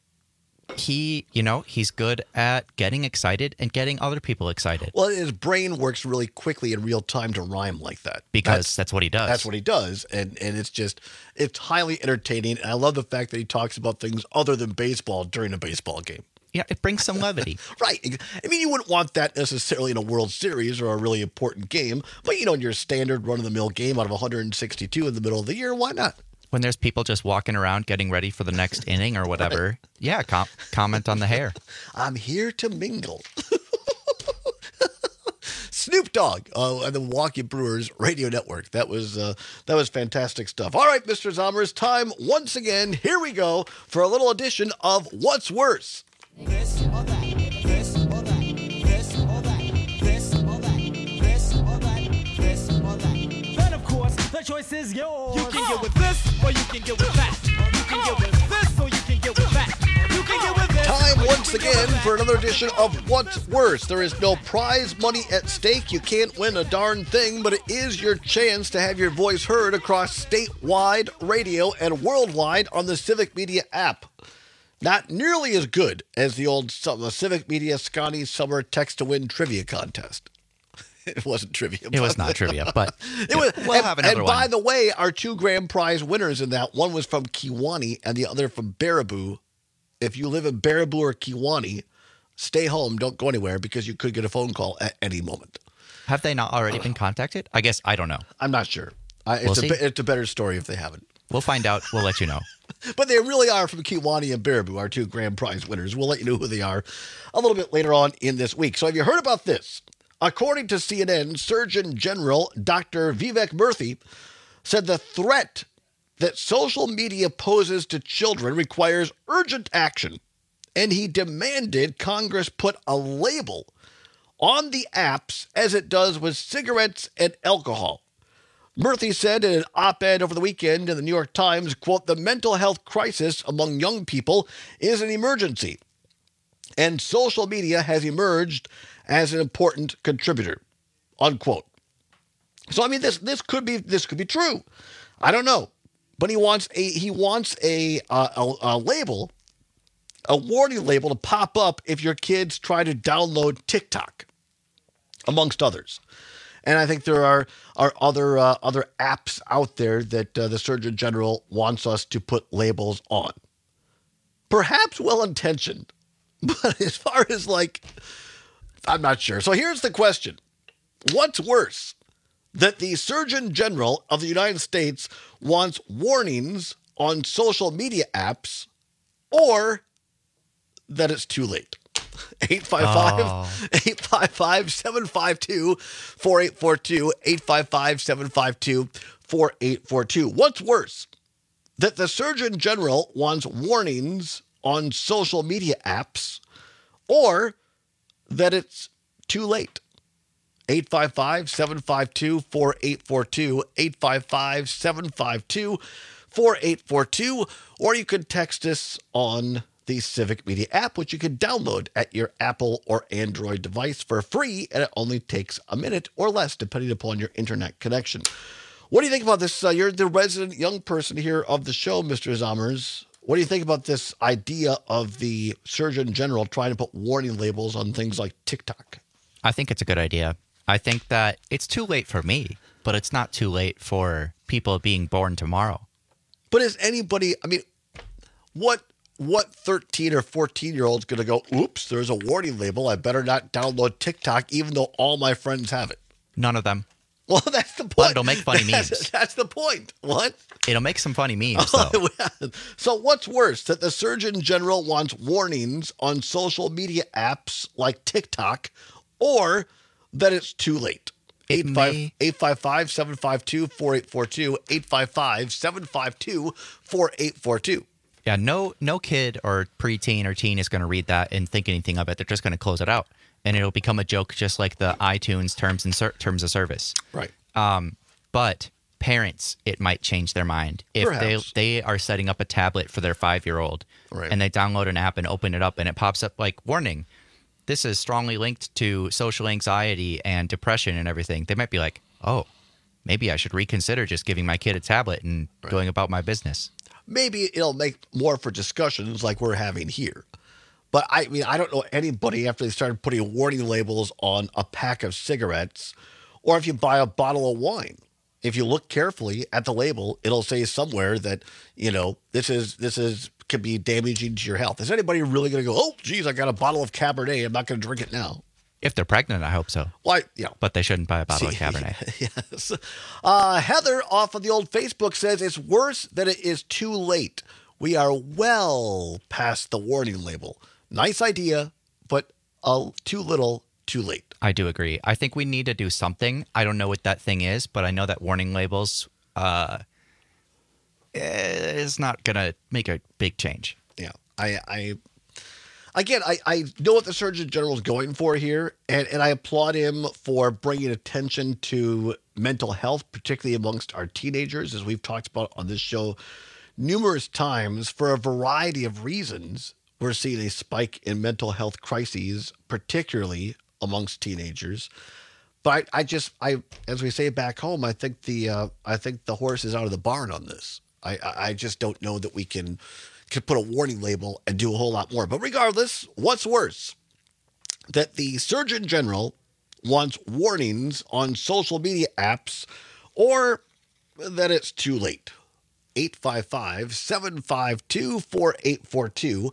he's good at getting excited and getting other people excited. Well, his brain works really quickly in real time to rhyme like that. Because that's what he does. That's what he does. And it's highly entertaining. And I love the fact that he talks about things other than baseball during a baseball game. Yeah, it brings some levity. Right. I mean, you wouldn't want that necessarily in a World Series or a really important game. But, in your standard run-of-the-mill game out of 162 in the middle of the year, why not? When there's people just walking around getting ready for the next inning or whatever. Right. Yeah, comment on the hair. I'm here to mingle. Snoop Dogg on the Milwaukee Brewers Radio Network. That was fantastic stuff. All right, Mr. Zommers, time once again. Here we go for a little edition of What's Worse. This or that, this or that, this or that, this or that, this or that, this or that. Then of course the choice is yours. You can get with this or you can get with that. You can get with this or you can get with that. us again for another edition of What's Worse. There is no prize money at stake. You can't win a darn thing, but it is your chance to have your voice heard across statewide radio and worldwide on the Civic Media app. Not nearly as good as the old Civic Media Scotty Summer Text to Win trivia contest. It wasn't trivia. It was not trivia, but it was. We'll have another and one. by the way, our two grand prize winners in that, one was from Kewanee and the other from Baraboo. If you live in Baraboo or Kewanee, stay home. Don't go anywhere because you could get a phone call at any moment. Have they not already been contacted? I guess I don't know. I'm not sure. We'll see. It's a better story if they haven't. We'll find out. We'll let you know. But they really are from Kewanee and Baraboo, our two grand prize winners. We'll let you know who they are a little bit later on in this week. So have you heard about this? According to CNN, Surgeon General Dr. Vivek Murthy said the threat that social media poses to children requires urgent action, and he demanded Congress put a label on the apps as it does with cigarettes and alcohol. Murthy said in an op-ed over the weekend in the New York Times, quote, "The mental health crisis among young people is an emergency, and social media has emerged as an important contributor," unquote. So I mean, this could be true. I don't know, but he wants a label, a warning label to pop up if your kids try to download TikTok, amongst others. And I think there are other apps out there that the Surgeon General wants us to put labels on. Perhaps well-intentioned, but as far as I'm not sure. So here's the question. What's worse? That the Surgeon General of the United States wants warnings on social media apps, or that it's too late? 855-752-4842, 855-752-4842. What's worse? That the Surgeon General wants warnings on social media apps, or that it's too late? 855-752-4842, 855-752-4842, or you can text us on the Civic Media app, which you can download at your Apple or Android device for free, and it only takes a minute or less, depending upon your internet connection. What do you think about this? You're the resident young person here of the show, Mr. Zommers. What do you think about this idea of the Surgeon General trying to put warning labels on things like TikTok? I think it's a good idea. I think that it's too late for me, but it's not too late for people being born tomorrow. But is anybody, I mean, what 13 or 14-year-old's going to go, oops, there's a warning label, I better not download TikTok, even though all my friends have it? None of them. Well, that's the point. But it'll make funny memes. That's the point. What? It'll make some funny memes, though. So what's worse, that the Surgeon General wants warnings on social media apps like TikTok, or that it's too late? 855-752-4842, 855-752-4842. Yeah, no kid or preteen or teen is going to read that and think anything of it. They're just going to close it out, and it'll become a joke, just like the iTunes terms of service. Right. But parents, it might change their mind if they are setting up a tablet for their 5-year-old, right, and they download an app and open it up, and it pops up like, warning, this is strongly linked to social anxiety and depression and everything. They might be like, oh, maybe I should reconsider just giving my kid a tablet and going about my business. Maybe it'll make more for discussions like we're having here. But I mean, I don't know anybody after they started putting warning labels on a pack of cigarettes, or if you buy a bottle of wine. If you look carefully at the label, it'll say somewhere that, you know, this could be damaging to your health. Is anybody really going to go, oh, geez, I got a bottle of Cabernet, I'm not going to drink it now? If they're pregnant, I hope so. Well, but they shouldn't buy a bottle of Cabernet. Yes. Heather off of the old Facebook says it's worse that it is too late. We are well past the warning label. Nice idea, but too little, too late. I do agree. I think we need to do something. I don't know what that thing is, but I know that warning labels is not going to make a big change. Yeah. I know what the Surgeon General is going for here, and I applaud him for bringing attention to mental health, particularly amongst our teenagers, as we've talked about on this show numerous times for a variety of reasons. we're seeing a spike in mental health crises, particularly amongst teenagers. But I as we say back home, I think the horse is out of the barn on this. I just don't know that we can put a warning label and do a whole lot more. But regardless, what's worse? That the Surgeon General wants warnings on social media apps, or that it's too late. 855-752-4842.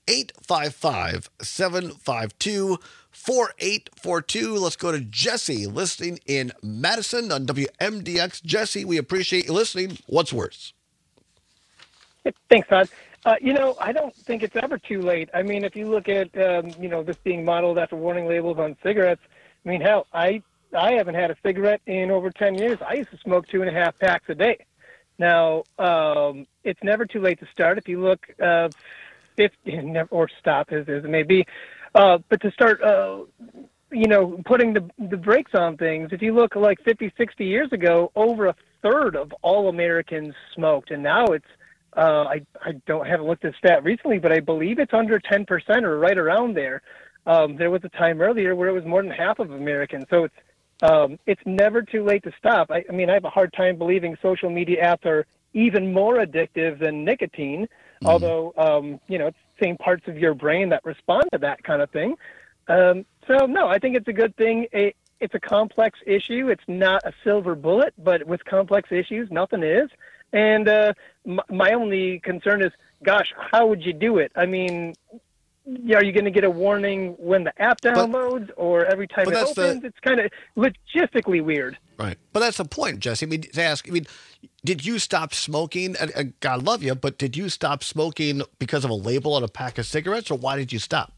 855-752-4842. Let's go to Jesse, listening in Madison on WMDX. Jesse, we appreciate you listening. What's worse? Thanks, Todd. I don't think it's ever too late. I mean, if you look at, this being modeled after warning labels on cigarettes, I mean, hell, I haven't had a cigarette in over 10 years. I used to smoke 2.5 packs a day. Now, it's never too late to start. If you look 50, or stop, as it may be, but to start, putting the brakes on things, if you look like 50, 60 years ago, over a third of all Americans smoked, and now it's, I haven't looked at the stat recently, but I believe it's under 10% or right around there. There was a time earlier where it was more than half of Americans. So it's never too late to stop. I mean, I have a hard time believing social media apps are even more addictive than nicotine, although, it's the same parts of your brain that respond to that kind of thing. So, no, I think it's a good thing. It's a complex issue. It's not a silver bullet, but with complex issues, nothing is. And my only concern is, gosh, how would you do it? I mean, are you going to get a warning when the app downloads or every time it opens? It's kind of logistically weird. Right. But that's the point, Jesse. I mean, to ask, did you stop smoking? And God love you, but did you stop smoking because of a label on a pack of cigarettes, or why did you stop?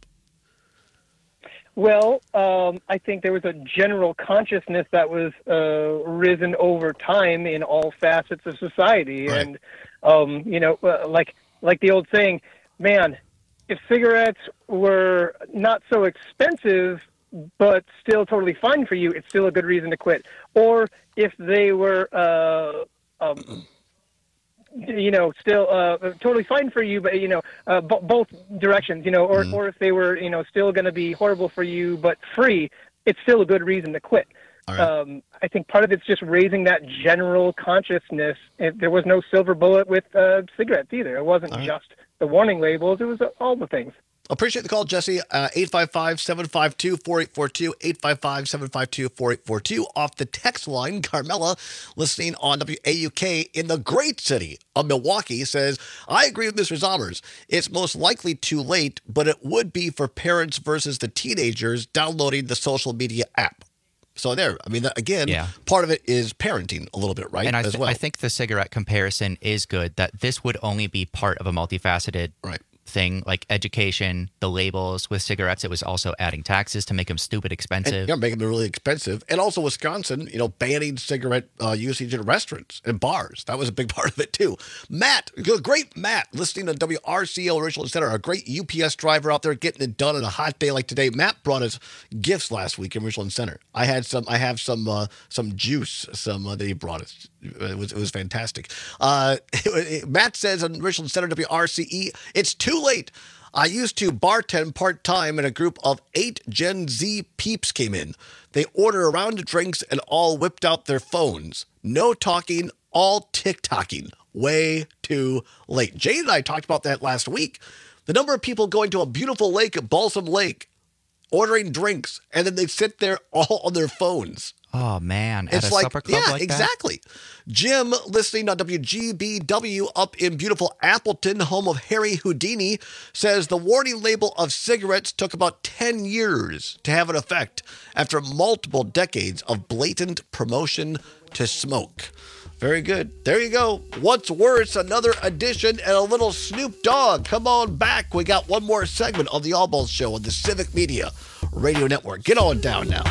Well, I think there was a general consciousness that was risen over time in all facets of society. Right. And, like the old saying, man, if cigarettes were not so expensive but still totally fine for you, it's still a good reason to quit. Or if they were, still totally fine for you, but, both directions, or if they were, still going to be horrible for you but free, it's still a good reason to quit. Right. I think part of it's just raising that general consciousness. There was no silver bullet with cigarettes either. It wasn't just the warning labels. It was all the things. Appreciate the call, Jesse. 855-752-4842, 855-752-4842. Off the text line, Carmela, listening on WAUK in the great city of Milwaukee, says, I agree with Mr. Zommers. It's most likely too late, but it would be for parents versus the teenagers downloading the social media app. So there, I mean, again, part of it is parenting a little bit, right? And I I think the cigarette comparison is good, that this would only be part of a multifaceted thing, like education, the labels. With cigarettes, it was also adding taxes to make them stupid expensive. And, making them really expensive. And also Wisconsin, banning cigarette usage in restaurants and bars. That was a big part of it too. Matt, great Matt, listening to WRCO Richland Center, a great UPS driver out there getting it done on a hot day like today. Matt brought us gifts last week in Richland Center. I have some juice, that he brought us. It was fantastic. Matt says on Richland Center WRCE, it's too late. I used to bartend part-time and a group of 8 Gen Z peeps came in. They ordered a round of drinks and all whipped out their phones. No talking, all TikToking. Way too late. Jade and I talked about that last week. The number of people going to a beautiful lake at Balsam Lake, ordering drinks, and then they sit there all on their phones. Oh, man. At a supper club like that? Exactly. Jim, listening on WGBW up in beautiful Appleton, home of Harry Houdini, says the warning label of cigarettes took about 10 years to have an effect after multiple decades of blatant promotion to smoke. Very good. There you go. What's worse, another edition and a little Snoop Dogg. Come on back. We got one more segment of the All Balls Show on the Civic Media Radio Network. Get on down now.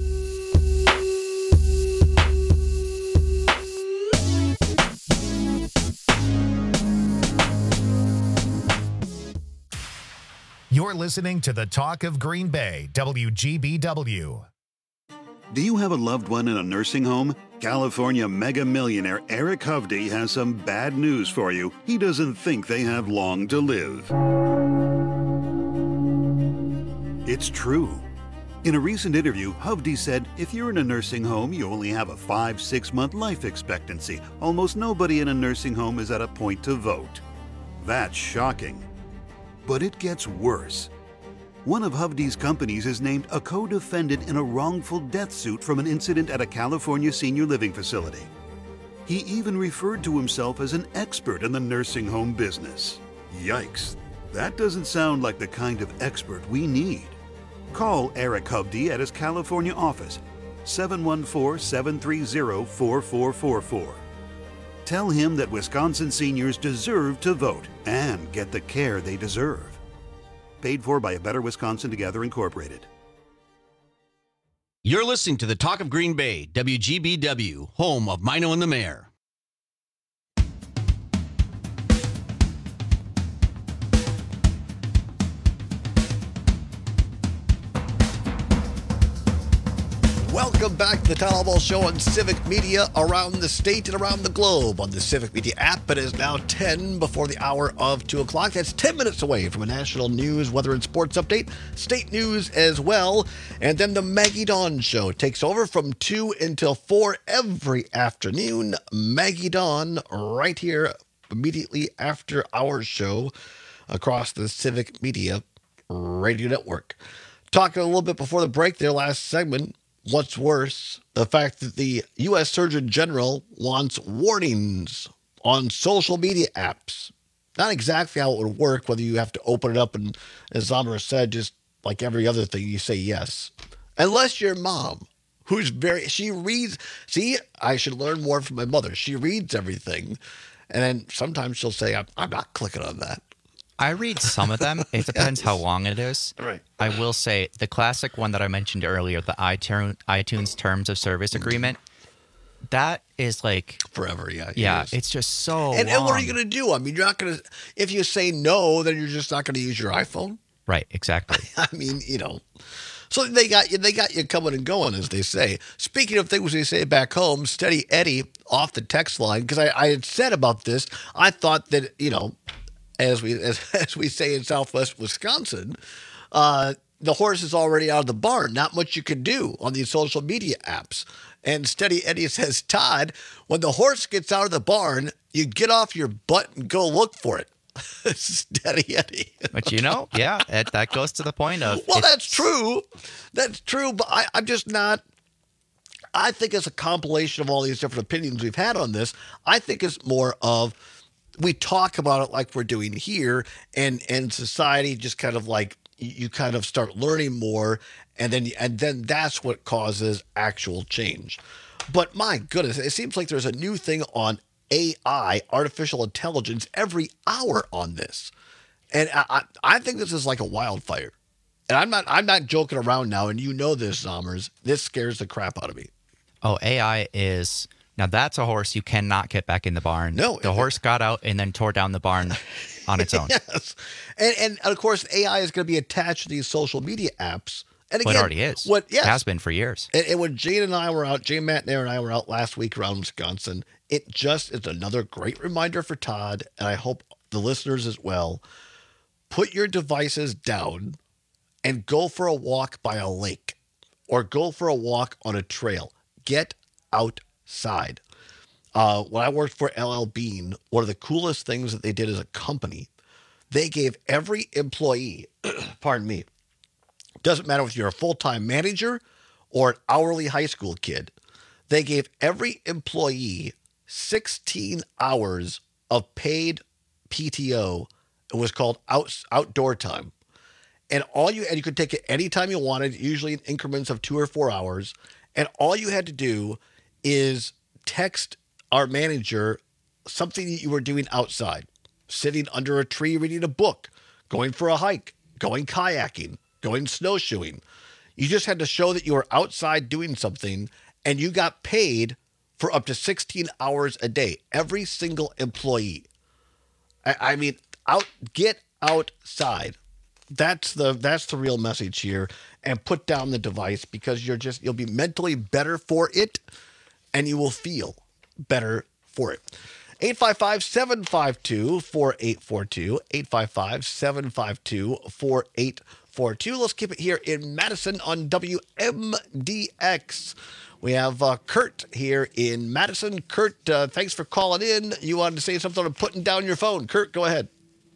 You're listening to the Talk of Green Bay, WGBW. Do you have a loved one in a nursing home? California mega millionaire Eric Hovde has some bad news for you. He doesn't think they have long to live. It's true. In a recent interview, Hovde said if you're in a nursing home, you only have a 5-6 month life expectancy. Almost nobody in a nursing home is at a point to vote. That's shocking. But it gets worse. One of Hovde's companies is named a co-defendant in a wrongful death suit from an incident at a California senior living facility. He even referred to himself as an expert in the nursing home business. Yikes. That doesn't sound like the kind of expert we need. Call Eric Hovde at his California office, 714-730-4444. Tell him that Wisconsin seniors deserve to vote and get the care they deserve. Paid for by A Better Wisconsin Together, Incorporated. You're listening to the Talk of Green Bay, WGBW, home of Mino and the Mayor. Welcome back to the Town Hall Show on Civic Media around the state and around the globe on the Civic Media app. It is now 10 before the hour of 2 o'clock. That's 10 minutes away from a national news, weather, and sports update. State news as well. And then the Maggie Dawn Show takes over from 2 until 4 every afternoon. Maggie Dawn right here immediately after our show across the Civic Media Radio Network. Talking a little bit before the break there, last segment. What's worse, the fact that the U.S. Surgeon General wants warnings on social media apps. Not exactly how it would work, whether you have to open it up and, as Zomer said, just like every other thing, you say yes. Unless your mom, she reads, see, I should learn more from my mother. She reads everything, and then sometimes she'll say, I'm not clicking on that. I read some of them. It depends how long it is. Right. I will say the classic one that I mentioned earlier, the iTunes Terms of Service Agreement, that is like forever. Yeah. Yeah. It's just so long. And what are you going to do? I mean, you're not going to, if you say no, then you're just not going to use your iPhone. Right. Exactly. I mean, so they got you coming and going, as they say. Speaking of things they say back home, Steady Eddie off the text line, because I had said about this, I thought that, as we say in Southwest Wisconsin, the horse is already out of the barn. Not much you can do on these social media apps. And Steady Eddie says, Todd, when the horse gets out of the barn, you get off your butt and go look for it. Steady Eddie. But that goes to the point of... Well, that's true. That's true, but I'm just not... I think it's a compilation of all these different opinions we've had on this. I think it's more of... We talk about it like we're doing here, and society just kind of like you kind of start learning more, and then that's what causes actual change. But my goodness, it seems like there's a new thing on AI, artificial intelligence, every hour on this, and I think this is like a wildfire. And I'm not joking around now, and you know this, Zommers. This scares the crap out of me. Oh, AI is... Now, that's a horse you cannot get back in the barn. No. The horse got out and then tore down the barn on its own. Yes. And of course, AI is going to be attached to these social media apps. And again, it already is. It has been for years. And when Jane Matnair and I were out last week around Wisconsin, it just is another great reminder for Todd, and I hope the listeners as well. Put your devices down and go for a walk by a lake or go for a walk on a trail. Get outside. When I worked for LL Bean, one of the coolest things that they did as a company, they gave every employee, pardon me, doesn't matter if you're a full-time manager or an hourly high school kid, they gave every employee 16 hours of paid PTO. It was called outdoor time. And you could take it anytime you wanted, usually in increments of 2 or 4 hours. And all you had to do is text our manager something that you were doing outside, sitting under a tree reading a book, going for a hike, going kayaking, going snowshoeing. You just had to show that you were outside doing something, and you got paid for up to 16 hours a day, every single employee. I mean, get outside. That's the real message here. And put down the device, because you'll be mentally better for it, and you will feel better for it. 855-752-4842. 855-752-4842. 842. Let's keep it here in Madison on WMDX. We have Kurt here in Madison. Kurt, thanks for calling in. You wanted to say something on putting down your phone. Kurt, go ahead.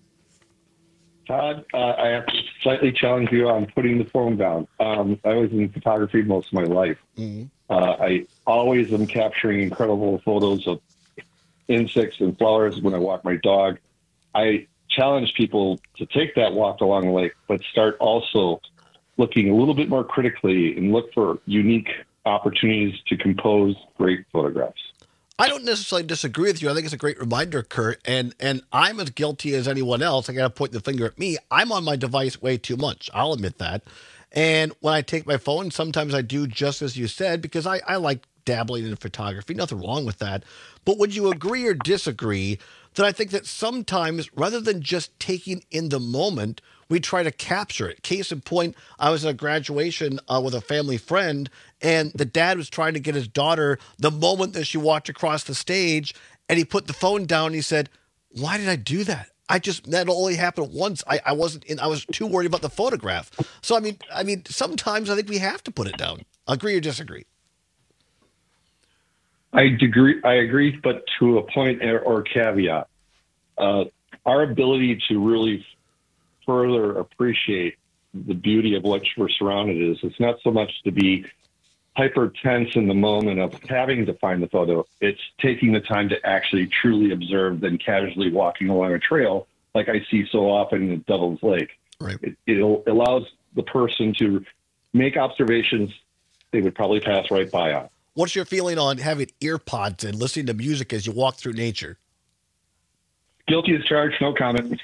Todd, I have to slightly challenge you on putting the phone down. I was in photography most of my life. I always am capturing incredible photos of insects and flowers when I walk my dog. I challenge people to take that walk along the lake, but start also looking a little bit more critically and look for unique opportunities to compose great photographs. I don't necessarily disagree with you. I think it's a great reminder, Kurt, and I'm as guilty as anyone else. I got to point the finger at me. I'm on my device way too much. I'll admit that. And when I take my phone, sometimes I do just as you said, because I like dabbling in photography. Nothing wrong with that. But would you agree or disagree that I think that sometimes, rather than just taking in the moment, we try to capture it? Case in point, I was at a graduation with a family friend, and the dad was trying to get his daughter the moment that she walked across the stage, and he put the phone down and he said, "Why did I do that? That only happened once. I was too worried about the photograph." So I mean, sometimes I think we have to put it down. Agree or disagree? I agree, but to a point or caveat. Our ability to really further appreciate the beauty of what we're surrounded is, it's not so much to be hyper tense in the moment of having to find the photo. It's taking the time to actually truly observe than casually walking along a trail like I see so often in Devil's Lake. Right. It allows the person to make observations they would probably pass right by on. What's your feeling on having ear pods and listening to music as you walk through nature? Guilty as charged, no comment.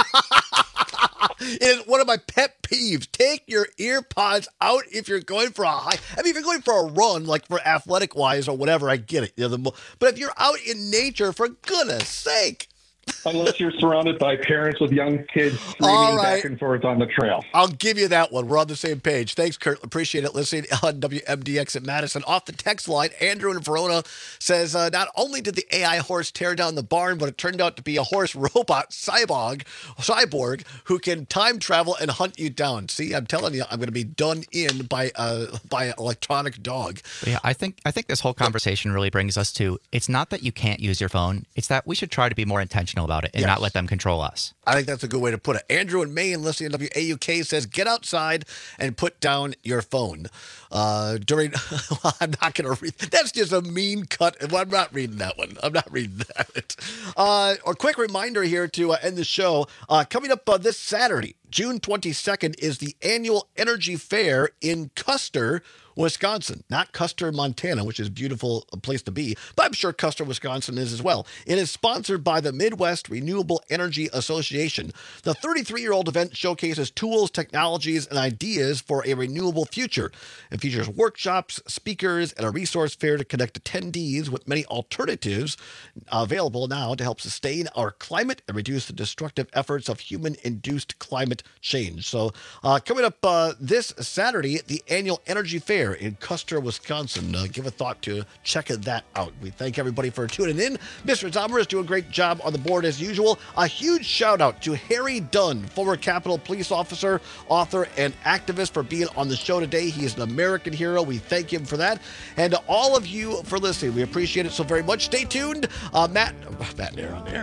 It is one of my pet peeves. Take your ear pods out if you're going for a hike. I mean, if you're going for a run, like for athletic wise or whatever, I get it. But if you're out in nature, for goodness sake. Unless you're surrounded by parents with young kids screaming back and forth on the trail. I'll give you that one. We're on the same page. Thanks, Kurt. Appreciate it. Listening on WMDX at Madison. Off the text line, Andrew in Verona says, not only did the AI horse tear down the barn, but it turned out to be a horse robot cyborg who can time travel and hunt you down. See, I'm telling you, I'm going to be done in by an electronic dog. But yeah, I think this whole conversation really brings us to, it's not that you can't use your phone. It's that we should try to be more intentional about it and not let them control us. I think that's a good way to put it. Andrew in Maine, listening to WAUK, says, get outside and put down your phone. I'm not going to read. That's just a mean cut. I'm not reading that one. I'm not reading that. A quick reminder here to end the show. Coming up this Saturday, June 22nd, is the annual Energy Fair in Custer, Wisconsin. Not Custer, Montana, which is a beautiful place to be, but I'm sure Custer, Wisconsin is as well. It is sponsored by the Midwest Renewable Energy Association. The 33-year-old event showcases tools, technologies, and ideas for a renewable future. It features workshops, speakers, and a resource fair to connect attendees with many alternatives available now to help sustain our climate and reduce the destructive efforts of human-induced climate change. So coming up this Saturday, the annual Energy Fair in Custer, Wisconsin. Give a thought to checking that out. We thank everybody for tuning in. Mr. Zomer is doing a great job on the board as usual. A huge shout out to Harry Dunn, former Capitol Police officer, author, and activist, for being on the show today. He is an American hero. We thank him for that. And to all of you for listening, we appreciate it so very much. Stay tuned. Matt and Aaron on air.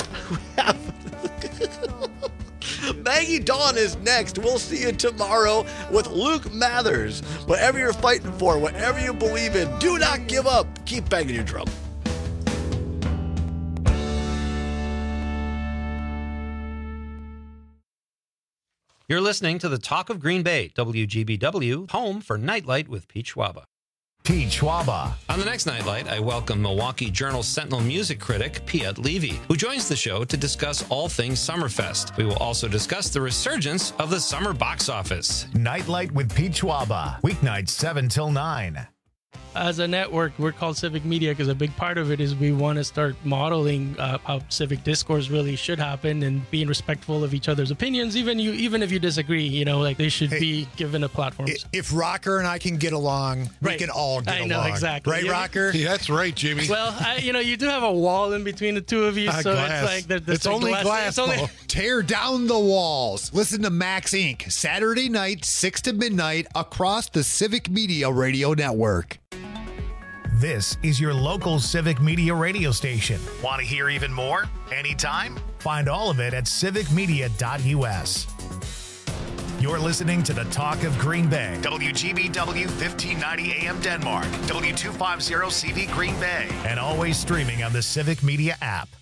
Maggie Dawn is next. We'll see you tomorrow with Luke Mathers. Whatever you're fighting for, whatever you believe in, do not give up. Keep banging your drum. You're listening to the Talk of Green Bay, WGBW, home for Nightlight with Pete Schwaba. Pete Schwaba. On the next Nightlight, I welcome Milwaukee Journal Sentinel music critic Piet Levy, who joins the show to discuss all things Summerfest. We will also discuss the resurgence of the summer box office. Nightlight with Pete Schwaba. Weeknights 7 till 9. as a network, we're called Civic Media because a big part of it is we want to start modeling how civic discourse really should happen and being respectful of each other's opinions, even if you disagree. Like they should be given a platform. If Rocker and I can get along, we can all get along. I know, exactly. Right, Rocker? Yeah, that's right, Jimmy. Well, you do have a wall in between the two of you, so glass. it's like it's only glass. Tear down the walls. Listen to Max Inc. Saturday night, 6 to midnight, across the Civic Media Radio Network. This is your local Civic Media radio station. Want to hear even more? Anytime? Find all of it at civicmedia.us. You're listening to the Talk of Green Bay. WGBW 1590 AM Denmark. W250 CV Green Bay. And always streaming on the Civic Media app.